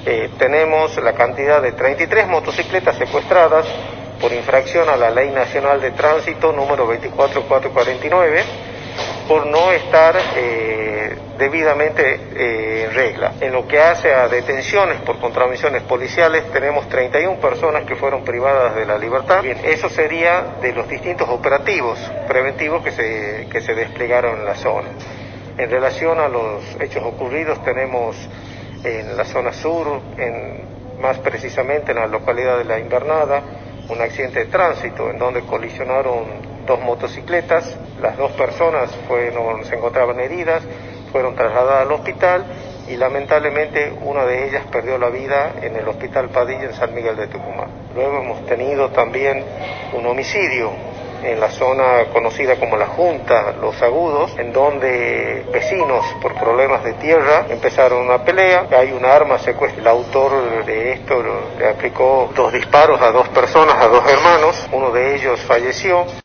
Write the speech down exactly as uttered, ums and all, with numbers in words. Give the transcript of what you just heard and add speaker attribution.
Speaker 1: eh, tenemos la cantidad de treinta y tres motocicletas secuestradas por infracción a la Ley Nacional de Tránsito número veinticuatro mil cuatrocientos cuarenta y nueve, por no estar eh, debidamente eh, en regla. En lo que hace a detenciones por contravenciones policiales, tenemos treinta y una personas que fueron privadas de la libertad. Bien, eso sería de los distintos operativos preventivos que se, que se desplegaron en la zona. En relación a los hechos ocurridos, tenemos en la zona sur, en, más precisamente en la localidad de La Invernada, un accidente de tránsito en donde colisionaron dos motocicletas. Las dos personas fueron, se encontraban heridas, fueron trasladadas al hospital y lamentablemente una de ellas perdió la vida en el Hospital Padilla en San Miguel de Tucumán. Luego hemos tenido también un homicidio en la zona conocida como La Junta, Los Agudos, en donde vecinos por problemas de tierra empezaron una pelea, hay una arma secuestrada. El autor de esto le aplicó dos disparos a dos personas, a dos hermanos, uno de ellos falleció.